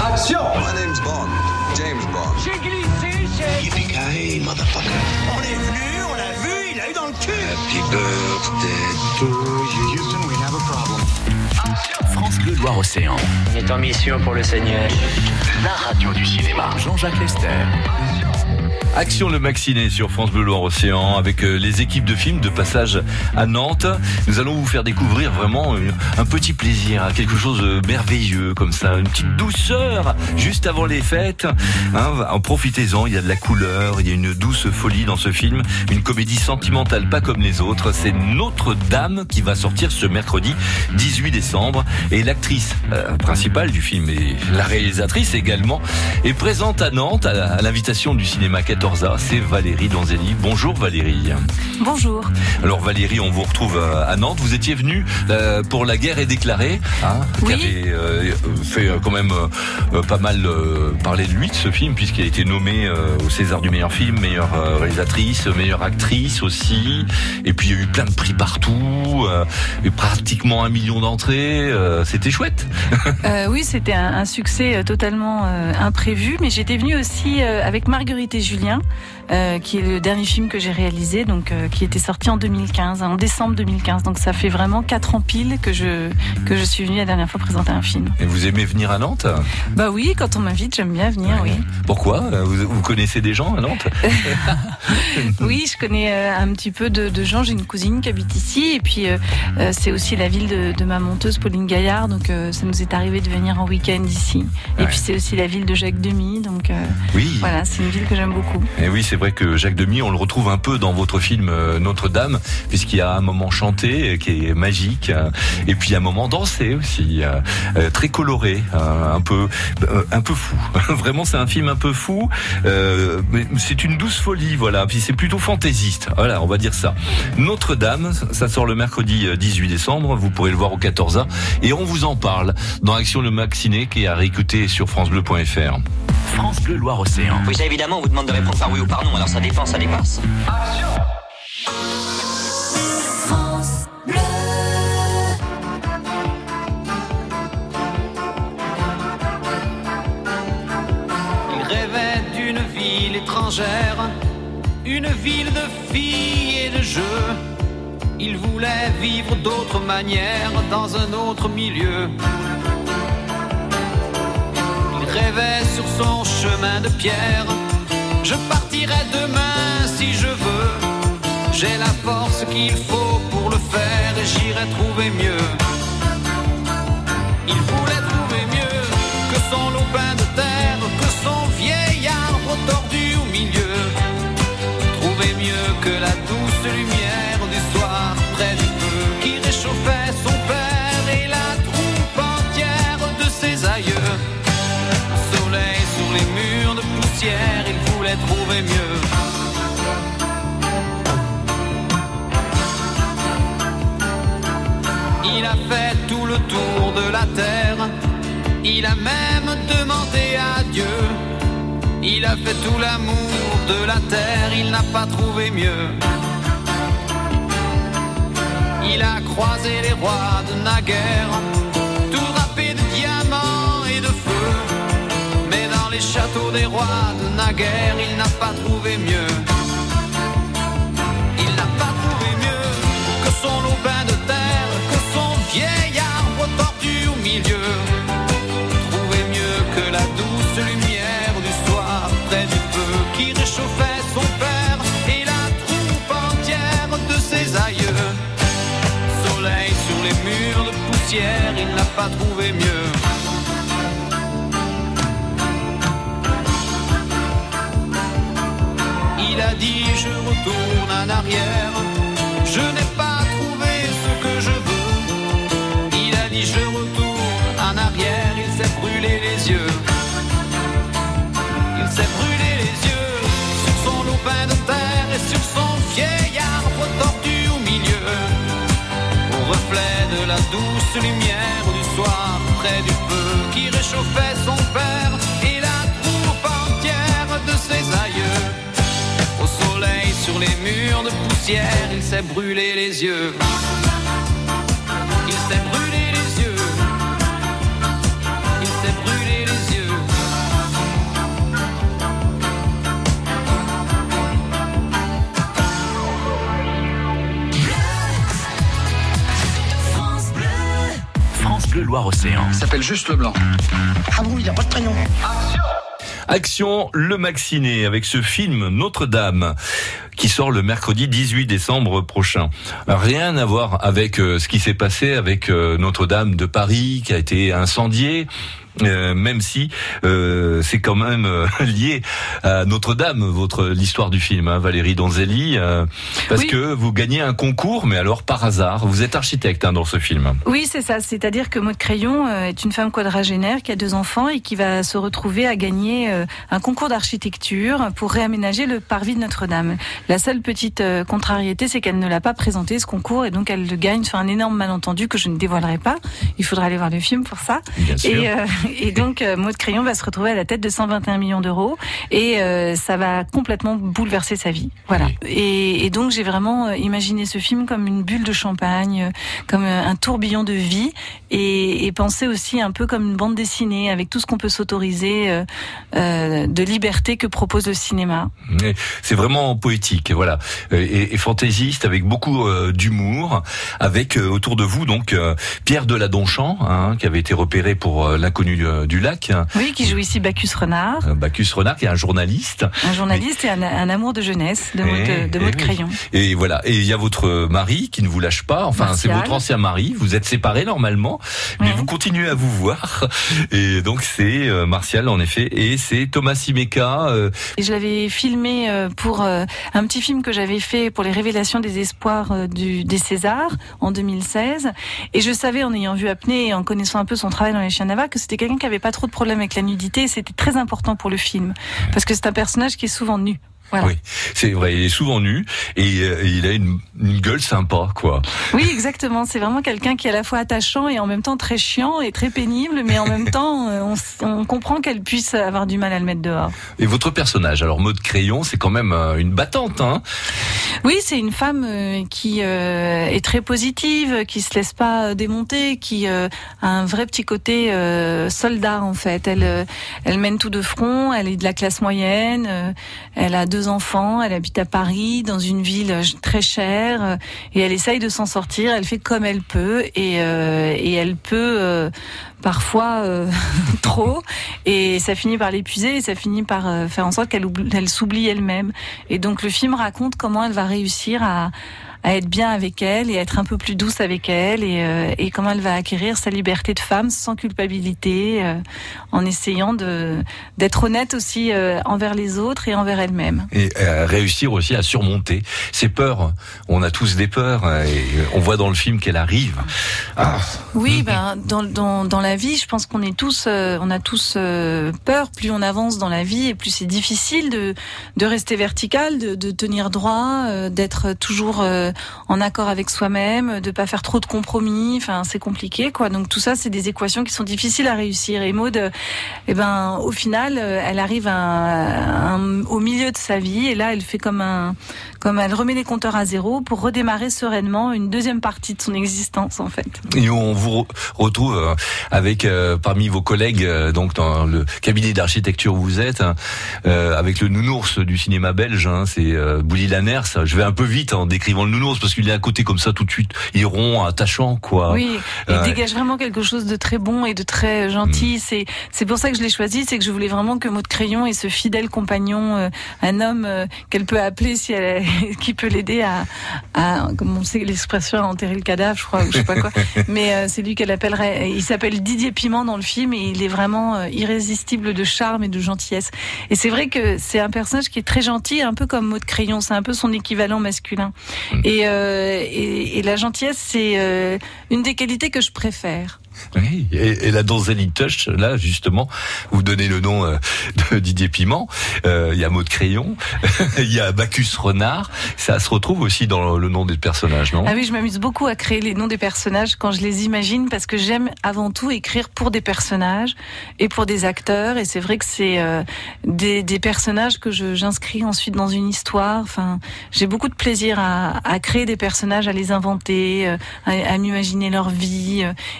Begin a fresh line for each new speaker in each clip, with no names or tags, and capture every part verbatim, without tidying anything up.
Action!
My name's Bond. James Bond.
J'ai glissé, c'est...
Yippee-ki-yay, motherfucker.
On est venu, on l'a vu, il a eu dans le cul.
Happy birthday to you.
Houston, we have a problem.
France Bleu Loire-Océan.
On est en mission pour le Seigneur.
La radio du cinéma. Jean-Jacques Lester.
Action le Maxiné sur France Bleu Loire-Océan avec les équipes de films de passage à Nantes. Nous allons vous faire découvrir vraiment un petit plaisir, quelque chose de merveilleux comme ça, une petite douceur juste avant les fêtes. Hein, profitez-en, il y a de la couleur, il y a une douce folie dans ce film, une comédie sentimentale pas comme les autres. C'est Notre-Dame qui va sortir ce mercredi dix-huit décembre et l'actrice euh, principale du film et la réalisatrice également est présente à Nantes à l'invitation du cinéma quatorze A, c'est Valérie Donzelli. Bonjour Valérie.
Bonjour.
Alors Valérie, on vous retrouve à Nantes. Vous étiez venue euh, pour La guerre est déclarée, hein,
oui.
qui avait euh, fait quand même euh, pas mal euh, parler de lui, de ce film, puisqu'il a été nommé euh, au César du meilleur film, meilleure euh, réalisatrice, meilleure actrice aussi. Et puis il y a eu plein de prix partout, euh, et pratiquement un million d'entrées. Euh, c'était chouette.
euh, oui, c'était un, un succès totalement euh, imprévu, mais j'étais venue aussi euh, avec Marguerite et Julien. Euh, qui est le dernier film que j'ai réalisé, donc euh, qui était sorti en deux mille quinze, en décembre deux mille quinze. Donc ça fait vraiment quatre ans pile que je que je suis venue la dernière fois présenter un film.
Et vous aimez venir à Nantes ?
Bah oui, quand on m'invite, j'aime bien venir. Ouais. Oui.
Pourquoi ? vous, vous connaissez des gens à Nantes ?
Oui, je connais euh, un petit peu de, de gens. J'ai une cousine qui habite ici, et puis euh, euh, c'est aussi la ville de, de ma monteuse Pauline Gaillard. Donc euh, ça nous est arrivé de venir en week-end ici. Et ouais. Puis c'est aussi la ville de Jacques Demy. Donc euh, oui. Voilà, c'est une ville que j'aime beaucoup.
Et oui, c'est vrai que Jacques Demy, on le retrouve un peu dans votre film Notre-Dame, puisqu'il y a un moment chanté qui est magique, et puis un moment dansé aussi, très coloré, un peu, un peu fou. Vraiment, c'est un film un peu fou. Mais c'est une douce folie, voilà. Puis c'est plutôt fantaisiste. Voilà, on va dire ça. Notre-Dame, ça sort le mercredi dix-huit décembre. Vous pourrez le voir au quatorze A, et on vous en parle dans Action le Maxiné, qui est à réécouter sur francebleu point f r.
France Bleu Loire-Océan.
Oui, ça évidemment, on vous demande de répondre par oui ou par non, alors ça dépend, ça dépasse.
Action!
France Bleu.
Il rêvait d'une ville étrangère, une ville de filles et de jeux. Il voulait vivre d'autres manières dans un autre milieu. Rêvait sur son chemin de pierre. Je partirai demain si je veux. J'ai la force qu'il faut pour le faire et j'irai trouver mieux. Il voulait trouver mieux que son lopin de terre, que son vieil arbre tordu au milieu. Trouver mieux que la douce lumière du soir près du feu qui réchauffait son père et la troupe entière de ses aïeux. Sur les murs de poussière, il voulait trouver mieux. Il a fait tout le tour de la terre. Il a même demandé à Dieu. Il a fait tout l'amour de la terre. Il n'a pas trouvé mieux. Il a croisé les rois de naguère, tout drapés de diamants et de feu. Les châteaux des rois de naguère, il n'a pas trouvé mieux. Il n'a pas trouvé mieux que son lopin de terre, que son vieil arbre tordu au milieu. Trouvé mieux que la douce lumière du soir près du feu qui réchauffait son père et la troupe entière de ses aïeux. Soleil sur les murs de poussière, il n'a pas trouvé mieux. Il a dit je retourne en arrière, je n'ai pas trouvé ce que je veux. Il a dit je retourne en arrière, il s'est brûlé les yeux. Il s'est brûlé les yeux sur son lopin de terre et sur son vieil arbre tordu au milieu. Au reflet de la douce lumière du soir près du feu qui réchauffait son père et la troupe entière de ses aïeux. Au soleil sur les murs de poussière, il s'est brûlé les yeux. Il s'est brûlé les yeux. Il s'est brûlé les yeux.
Loire-Océan.
Il s'appelle juste Leblanc. Ah bon, il n'a pas de prénom.
Action le Maxiné avec ce film Notre-Dame qui sort le mercredi dix-huit décembre prochain. Rien à voir avec euh, ce qui s'est passé avec euh, Notre-Dame de Paris qui a été incendiée. Euh, même si euh, c'est quand même euh, lié à Notre-Dame, votre l'histoire du film, hein, Valérie Donzelli, euh, parce
oui.
que vous gagnez un concours, mais alors par hasard, vous êtes architecte hein, dans ce film.
Oui, c'est ça. C'est-à-dire que Maude Crayon euh, est une femme quadragénaire qui a deux enfants et qui va se retrouver à gagner euh, un concours d'architecture pour réaménager le parvis de Notre-Dame. La seule petite euh, contrariété, c'est qu'elle ne l'a pas présenté ce concours et donc elle le gagne sur un énorme malentendu que je ne dévoilerai pas. Il faudra aller voir le film pour ça.
Bien sûr.
Et, euh, Et donc, euh, Maude Crayon va se retrouver à la tête de cent vingt et un millions d'euros et euh, ça va complètement bouleverser sa vie. Voilà.
Oui.
Et, et donc, j'ai vraiment euh, imaginé ce film comme une bulle de champagne, euh, comme euh, un tourbillon de vie et, et pensé aussi un peu comme une bande dessinée avec tout ce qu'on peut s'autoriser euh, euh, de liberté que propose le cinéma.
C'est vraiment poétique, voilà, et, et fantaisiste avec beaucoup euh, d'humour, avec euh, autour de vous donc euh, Pierre Deladonchamp, hein, qui avait été repéré pour euh, L'inconnu euh, du lac.
Oui, qui joue ici Bacchus Renard.
Euh, Bacchus Renard, qui est un journaliste.
Un journaliste et, et un, un amour de jeunesse de Maude,
et,
de Maude
et
Crayon.
Oui. Et voilà, et il y a votre mari qui ne vous lâche pas, enfin
Martial.
C'est votre ancien mari, vous êtes séparés normalement, mais
Ouais.
vous continuez à vous voir, et donc c'est euh, Martial en effet, et c'est Thomas Simeka. Euh...
Et je l'avais filmé euh, pour euh, un petit film que j'avais fait pour les révélations des espoirs euh, du, des Césars en deux mille seize. Et je savais, en ayant vu Apnée et en connaissant un peu son travail dans Les Chiens Navarres, que c'était quelqu'un qui avait pas trop de problèmes avec la nudité. Et c'était très important pour le film. Parce que c'est un personnage qui est souvent nu. Voilà.
Oui, c'est vrai, il est souvent nu et, euh, et il a une, une gueule sympa, quoi.
Oui, exactement. C'est vraiment quelqu'un qui est à la fois attachant et en même temps très chiant et très pénible, mais en même temps, euh, on, on comprend qu'elle puisse avoir du mal à le mettre dehors.
Et votre personnage, alors Maude Crayon, c'est quand même euh, une battante, hein?
Oui, c'est une femme euh, qui euh, est très positive, qui se laisse pas démonter, qui euh, a un vrai petit côté euh, soldat en fait. Elle, euh, elle mène tout de front. Elle est de la classe moyenne. Euh, elle a deux enfants. Elle habite à Paris, dans une ville très chère, euh, et elle essaye de s'en sortir. Elle fait comme elle peut, et, euh, et elle peut euh, parfois euh, trop, et ça finit par l'épuiser, et ça finit par euh, faire en sorte qu'elle oublie, elle s'oublie elle-même. Et donc le film raconte comment elle va réussir à, à être bien avec elle et être un peu plus douce avec elle, et, euh, et comment elle va acquérir sa liberté de femme sans culpabilité, euh, en essayant de d'être honnête aussi euh, envers les autres et envers elle-même.
Et euh, réussir aussi à surmonter ses peurs. On a tous des peurs, et on voit dans le film qu'elle arrive. Ah.
Oui, ben dans dans dans la vie, je pense qu'on est tous, euh, on a tous euh, peur. Plus on avance dans la vie, et plus c'est difficile de de rester vertical, de, de tenir droit, euh, d'être toujours euh, en accord avec soi-même, de pas faire trop de compromis. Enfin, c'est compliqué, quoi. Donc tout ça, c'est des équations qui sont difficiles à réussir. Et Maude, euh, eh ben, au final, euh, elle arrive à un, un, au milieu de sa vie, et là, elle fait comme un, comme elle remet les compteurs à zéro pour redémarrer sereinement une deuxième partie de son existence, en fait.
Et on vous re- retrouve euh, avec euh, parmi vos collègues, euh, donc dans le cabinet d'architecture où vous êtes, hein, euh, avec le nounours du cinéma belge, hein, c'est euh, Bouli Lanners. Je vais un peu vite en décrivant le nounours parce qu'il est à côté comme ça tout de suite, il est rond, attachant, quoi.
Oui, il
Ouais.
dégage vraiment quelque chose de très bon et de très gentil. Mmh. C'est c'est pour ça que je l'ai choisi, c'est que je voulais vraiment que Maude Crayon ait ce fidèle compagnon, euh, un homme euh, qu'elle peut appeler si elle, qui peut l'aider à, à, comme on sait l'expression, à enterrer le cadavre, je crois, ou je sais pas quoi. Mais euh, c'est lui qu'elle appellerait. Il s'appelle Didier Piment dans le film, et il est vraiment euh, irrésistible de charme et de gentillesse. Et c'est vrai que c'est un personnage qui est très gentil, un peu comme Maude Crayon. C'est un peu son équivalent masculin. Mmh. Et, euh, et, et la gentillesse, c'est euh, une des qualités que je préfère.
Oui, et, et la Donzelli Touch, là justement, vous donnez le nom euh, de Didier Piment. Euh, il y a Maude Crayon, il y a Bacchus Renard. Ça se retrouve aussi dans le nom des personnages, non?
Ah oui, je m'amuse beaucoup à créer les noms des personnages quand je les imagine, parce que j'aime avant tout écrire pour des personnages et pour des acteurs. Et c'est vrai que c'est euh, des, des personnages que je, j'inscris ensuite dans une histoire. Enfin, j'ai beaucoup de plaisir à, à créer des personnages, à les inventer, euh, à, à m'imaginer leur vie. Et donc souvent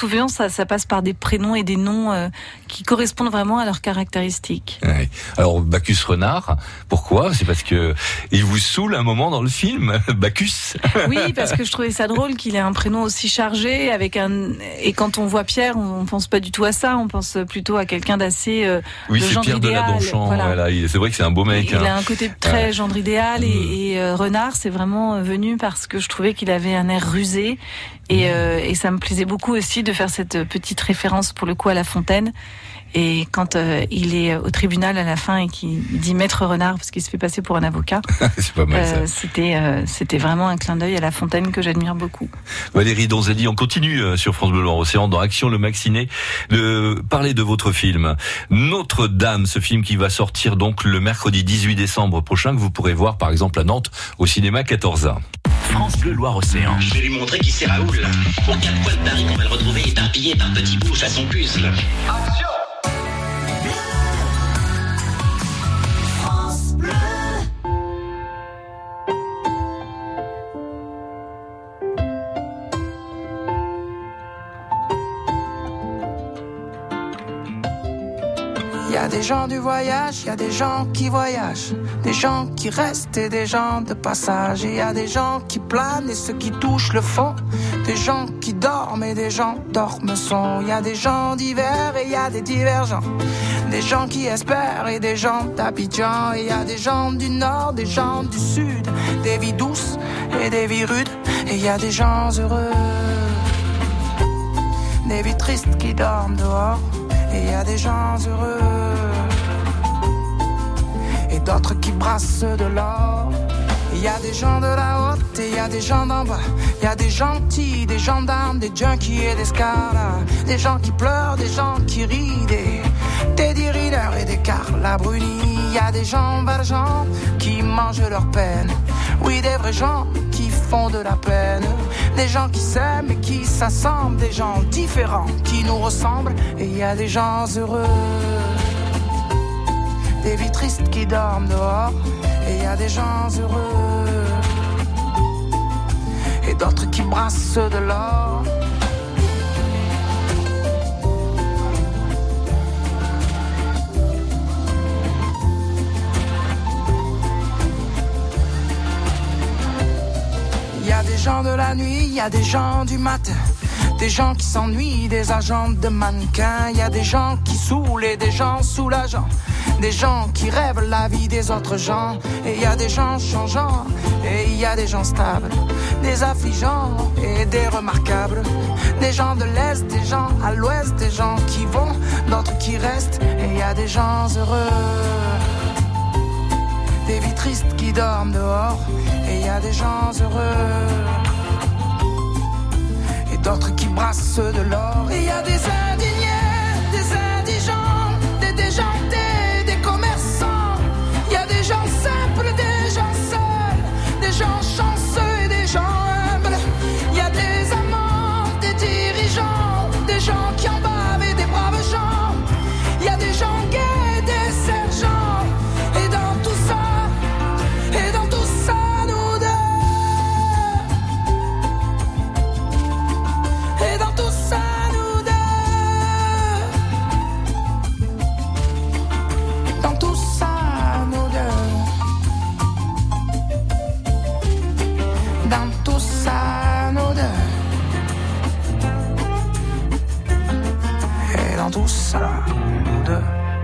souvent, ça, ça passe par des prénoms et des noms euh, qui correspondent vraiment à leurs caractéristiques.
Ouais. Alors Bacchus Renard, pourquoi ? C'est parce que il vous saoule un moment dans le film, Bacchus.
Oui, parce que je trouvais ça drôle qu'il ait un prénom aussi chargé, avec un et quand on voit Pierre, on pense pas du tout à ça, on pense plutôt à quelqu'un d'assez euh,
oui,
de
c'est
gendre
Pierre
idéal.
Deladonchamp.
Voilà.
Voilà, il- c'est vrai que c'est un beau mec.
Il
hein.
a un côté très
Ouais.
gendre idéal et, et euh, Renard, c'est vraiment venu parce que je trouvais qu'il avait un air rusé et, euh, et ça me plaisait beaucoup aussi de faire cette petite référence pour le coup à La Fontaine. Et quand euh, il est au tribunal à la fin et qu'il dit Maître Renard parce qu'il se fait passer pour un avocat,
C'est pas mal ça.
euh, c'était euh, c'était vraiment un clin d'œil à La Fontaine que j'admire beaucoup.
Valérie Donzelli, on continue euh, sur France Bleu Loire-Océan dans Action le Maxiné de parler de votre film Notre-Dame, ce film qui va sortir donc le mercredi dix-huit décembre prochain, que vous pourrez voir par exemple à Nantes au cinéma quatorze A.
France Bleu Loire-Océan.
Je vais lui montrer qui c'est Raoul. Aux quatre coins de Paris qu'on va le retrouver éparpillé par petits bouches à son puzzle.
Il y a des gens du voyage, il y a des gens qui voyagent, des gens qui restent et des gens de passage. Et il y a des gens qui planent et ceux qui touchent le fond, des gens qui dorment et des gens dorment sont. Il y a des gens divers et il y a des divergents, des gens qui espèrent et des gens d'Abidjan. Et il y a des gens du nord, des gens du sud, des vies douces et des vies rudes. Et il y a des gens heureux, des vies tristes qui dorment dehors. Et il y a des gens heureux et d'autres qui brassent de l'or. Il y a des gens de la haute et il y a des gens d'en bas. Il y a des gentils, des gendarmes, des junkies et des scars. Des gens qui pleurent, des gens qui rient, des Teddy Riner et des Carla Bruni. Il y a des gens valjean qui mangent leur peine. Oui, des vrais gens qui font de la peine. Des gens qui s'aiment et qui s'assemblent. Des gens différents qui nous ressemblent. Et il y a des gens heureux, des vies tristes qui dorment dehors. Et il y a des gens heureux et d'autres qui brassent de l'or. Il y a des gens de la nuit, il y a des gens du matin, des gens qui s'ennuient, des agents de mannequins. Il y a des gens qui saoulent et des gens soulageants, des gens qui rêvent la vie des autres gens. Et il y a des gens changeants et il y a des gens stables, des affligeants et des remarquables, des gens de l'Est, des gens à l'Ouest, des gens qui vont, d'autres qui restent. Et il y a des gens heureux, des vies tristes qui dorment dehors. Et il y a des gens heureux et d'autres qui brassent de l'or. Et il y a des indignés, des indigents, des déjantés, des commerçants. Il y a des gens simples, des gens seuls, des gens chanceux et des gens humbles. Il y a des amants, des dirigeants, des gens qui en bavent et des braves gens. Il y a des gens gays, des sergents. Et dans tout ça, et dans tout ça, nous deux. Et dans tout ça, nous deux. Dans tout ça, nous deux. Dans tout ça, nous deux. Et dans tout ça, nous deux.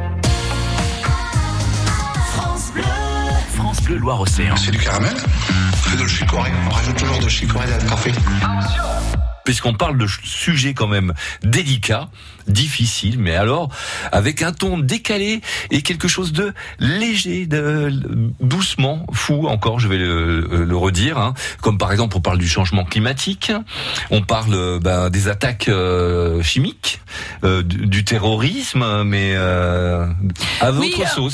France Bleu Loire-Océan.
C'est du caramel. C'est de le chicorée. On rajoute toujours de chicorée dans le café.
Puisqu'on parle de sujets quand même délicats, difficiles, mais alors avec un ton décalé et quelque chose de léger, de doucement, fou encore, je vais le, le redire, hein. Comme par exemple on parle du changement climatique, on parle ben, des attaques euh, chimiques, euh, du, du terrorisme, mais euh, à votre
Oui,
sauce.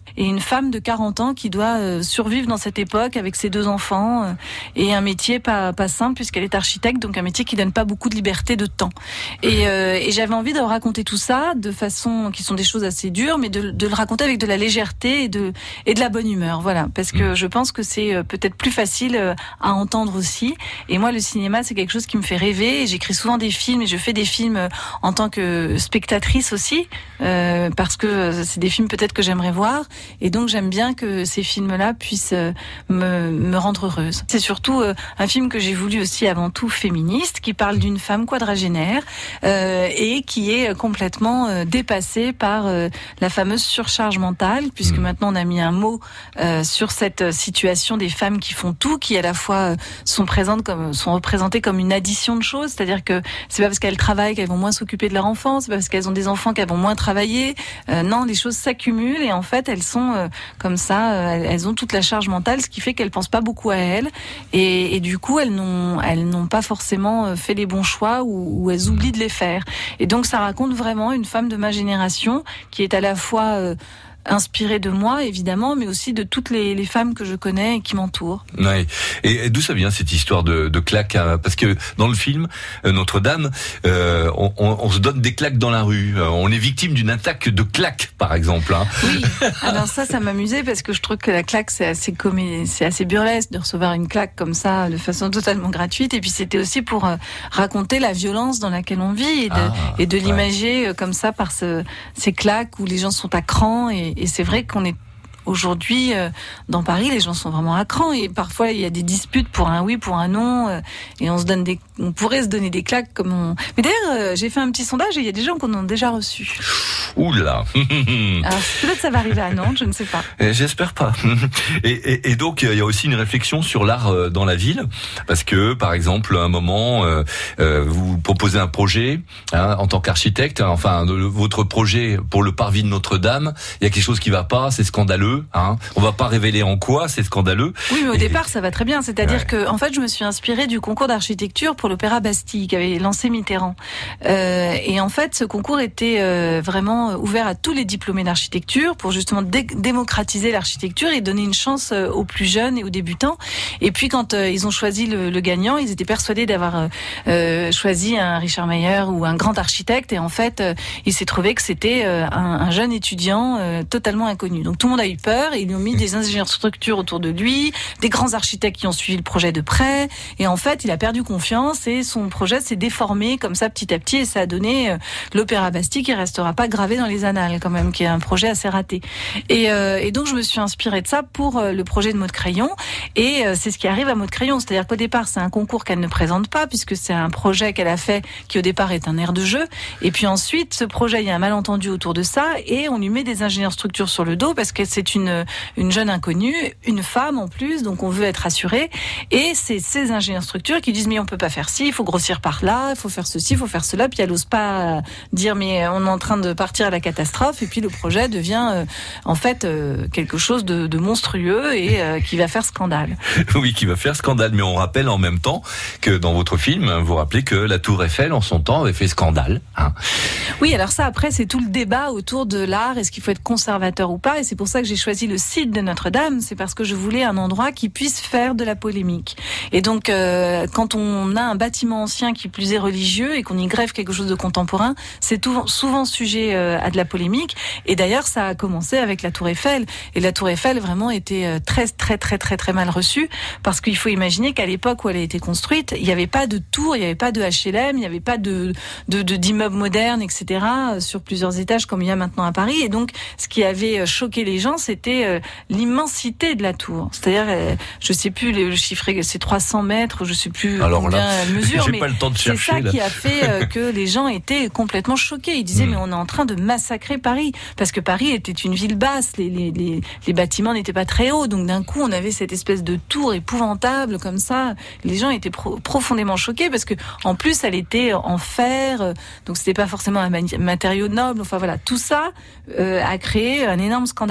et une femme de quarante ans qui doit euh, survivre dans cette époque avec ses deux enfants euh, et un métier pas pas simple puisqu'elle est architecte, donc un métier qui donne pas beaucoup de liberté de temps. Et, euh, et j'avais envie de raconter tout ça de façon qui sont des choses assez dures, mais de, de le raconter avec de la légèreté et de et de la bonne humeur, voilà, parce que je pense que c'est euh, peut-être plus facile euh, à entendre aussi. Et moi, le cinéma, c'est quelque chose qui me fait rêver. Et j'écris souvent des films et je fais des films euh, en tant que spectatrice aussi, euh, parce que c'est des films peut-être que j'aimerais voir. Et donc, j'aime bien que ces films-là puissent euh, me, me rendre heureuse. C'est surtout euh, un film que j'ai voulu aussi avant tout féministe, qui parle d'une femme quadragénaire euh, et qui est complètement euh, dépassée par euh, la fameuse surcharge mentale, puisque mmh. maintenant on a mis un mot euh, sur cette situation des femmes qui font tout, qui à la fois euh, sont présentes comme sont représentées comme une addition de choses, c'est-à-dire que c'est pas parce qu'elles travaillent qu'elles vont moins s'occuper de leur enfant, c'est pas parce qu'elles ont des enfants qu'elles vont moins travailler. Euh, non, les choses s'accumulent et en fait elles sont euh, comme ça, euh, elles ont toute la charge mentale, ce qui fait qu'elles pensent pas beaucoup à elles et, et du coup elles n'ont elles n'ont pas forcément fait les bons choix ou, ou elles oublient de les faire. Et donc ça raconte vraiment une femme de ma génération qui est à la fois euh, inspirée de moi, évidemment, mais aussi de toutes les, les femmes que je connais et qui m'entourent.
Ouais. Et, et d'où ça vient cette histoire de, de claques hein? Parce que dans le film euh, Notre-Dame, euh, on, on, on se donne des claques dans la rue. Euh, on est victime d'une attaque de claques, par exemple. Hein.
Oui. Alors ça, ça m'amusait parce que je trouve que la claque, c'est assez comé- c'est assez burlesque de recevoir une claque comme ça de façon totalement gratuite. Et puis c'était aussi pour euh, raconter la violence dans laquelle on vit et de, ah, et de l'imager ouais. comme ça par ce, ces claques où les gens sont à cran et Et c'est vrai qu'on est aujourd'hui euh, dans Paris, les gens sont vraiment à cran et parfois il y a des disputes pour un oui, pour un non, euh, et on se donne des, on pourrait se donner des claques comme on. Mais d'ailleurs, euh, j'ai fait un petit sondage et il y a des gens qu'on en a déjà reçu.
Oula.
Alors peut-être ça va arriver à Nantes, je ne sais pas.
Et j'espère pas. Et, et, et donc il y a aussi une réflexion sur l'art dans la ville, parce que par exemple à un moment euh, euh, vous proposez un projet hein, en tant qu'architecte, enfin de, votre projet pour le parvis de Notre-Dame, il y a quelque chose qui va pas, c'est scandaleux. Hein. On va pas révéler en quoi, c'est scandaleux.
Oui, mais au
et...
départ, ça va très bien. C'est-à-dire
ouais.
que, en fait, je me suis inspirée du concours d'architecture pour l'Opéra Bastille qu'avait lancé Mitterrand. Euh, et en fait, ce concours était euh, vraiment ouvert à tous les diplômés d'architecture pour justement dé- démocratiser l'architecture et donner une chance euh, aux plus jeunes et aux débutants. Et puis, quand euh, ils ont choisi le, le gagnant, ils étaient persuadés d'avoir euh, choisi un Richard Meier ou un grand architecte. Et en fait, euh, il s'est trouvé que c'était euh, un, un jeune étudiant euh, totalement inconnu. Donc, tout le monde a eu peur et ils lui ont mis des ingénieurs structure autour de lui, des grands architectes qui ont suivi le projet de près et en fait il a perdu confiance et son projet s'est déformé comme ça petit à petit et ça a donné euh, l'Opéra Bastille qui restera pas gravé dans les annales quand même, qui est un projet assez raté. Et, euh, et donc je me suis inspirée de ça pour euh, le projet de Maud Crayon et euh, c'est ce qui arrive à Maud Crayon, c'est-à-dire qu'au départ c'est un concours qu'elle ne présente pas puisque c'est un projet qu'elle a fait qui au départ est un aire de jeu et puis ensuite ce projet il y a un malentendu autour de ça et on lui met des ingénieurs structure sur le dos parce que c'est une une jeune inconnue, une femme en plus, donc on veut être assuré. Et c'est ces ingénieurs structure qui disent mais on peut pas faire ci, il faut grossir par là, il faut faire ceci, il faut faire cela. Puis elle n'ose pas dire mais on est en train de partir à la catastrophe. Et puis le projet devient euh, en fait euh, quelque chose de, de monstrueux et euh, qui va faire scandale.
Oui, qui va faire scandale. Mais on rappelle en même temps que dans votre film, vous rappelez que la Tour Eiffel en son temps avait fait scandale. Hein.
Oui, alors ça après c'est tout le débat autour de l'art. Est-ce qu'il faut être conservateur ou pas? Et c'est pour ça que j'ai choisi le site de Notre-Dame, c'est parce que je voulais un endroit qui puisse faire de la polémique. Et donc, euh, quand on a un bâtiment ancien qui plus est religieux et qu'on y greffe quelque chose de contemporain, c'est tout, souvent sujet euh, à de la polémique. Et d'ailleurs, ça a commencé avec la Tour Eiffel. Et la Tour Eiffel vraiment était très, très, très, très, très mal reçue parce qu'il faut imaginer qu'à l'époque où elle a été construite, il n'y avait pas de tour, il n'y avait pas de H L M, il n'y avait pas de, de, de d'immeubles modernes, et cetera sur plusieurs étages comme il y a maintenant à Paris. Et donc, ce qui avait choqué les gens, c'était euh, l'immensité de la tour. C'est-à-dire, euh, je sais plus le chiffre, c'est trois cents mètres, je sais plus
alors
combien
là,
elle mesure,
j'ai
mais
pas le temps de
c'est
chercher,
ça
là.
qui a fait euh, que les gens étaient complètement choqués. Ils disaient,
mmh.
mais on est en train de massacrer Paris. Parce que Paris était une ville basse, les, les, les, les bâtiments n'étaient pas très hauts, donc d'un coup, on avait cette espèce de tour épouvantable, comme ça. Les gens étaient pro- profondément choqués, parce que, en plus, elle était en fer, euh, donc c'était pas forcément un matériau noble. Enfin voilà, tout ça euh, a créé un énorme scandale à l'époque.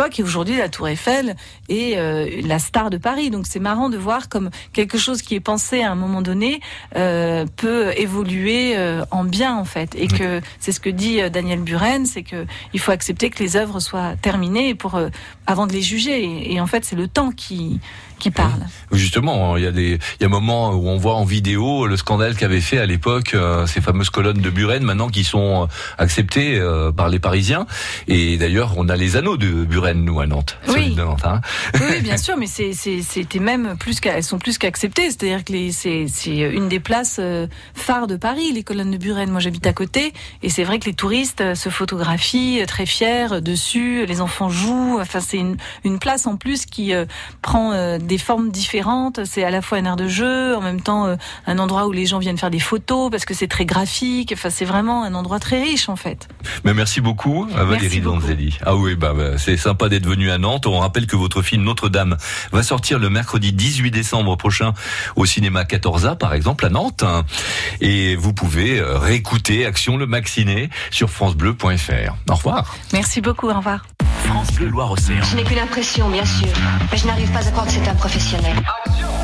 l'époque. Et aujourd'hui, la Tour Eiffel est euh, la star de Paris. Donc c'est marrant de voir comme quelque chose qui est pensé à un moment donné euh, peut évoluer euh, en bien en fait. Et que c'est ce que dit euh, Daniel Buren, c'est que il faut accepter que les œuvres soient terminées pour euh, avant de les juger. Et, et en fait, c'est le temps qui qui parle.
Justement, il y a des, il y a un moment où on voit en vidéo le scandale qu'avaient fait à l'époque euh, ces fameuses colonnes de Buren, maintenant qui sont acceptées euh, par les Parisiens. Et d'ailleurs, on a les anneaux de Buren, nous, à Nantes.
Oui.
De Nantes, hein.
Oui, bien sûr, mais c'est, c'est, c'était même plus qu'à, elles sont plus qu'acceptées. C'est-à-dire que les, c'est, c'est une des places euh, phares de Paris, les colonnes de Buren. Moi, j'habite à côté, et c'est vrai que les touristes euh, se photographient euh, très fiers euh, dessus. Les enfants jouent. Enfin, c'est une, une place en plus qui euh, prend euh, des formes différentes. C'est à la fois un aire de jeu, en même temps euh, un endroit où les gens viennent faire des photos parce que c'est très graphique. Enfin, c'est vraiment un endroit très riche en fait.
Mais merci beaucoup à Valérie Donzelli. Ah oui, bah, bah c'est sympa d'être venu à Nantes. On rappelle que votre film Notre-Dame va sortir le mercredi dix-huit décembre prochain au cinéma quatorze A par exemple à Nantes. Et vous pouvez réécouter Action le Maxiné sur francebleu point f r. Au revoir.
Merci beaucoup, au revoir.
France Bleu Loire Océan.
Ce n'est qu'une impression, bien sûr, mais je n'arrive pas à croire que c'est un professionnel.
Action!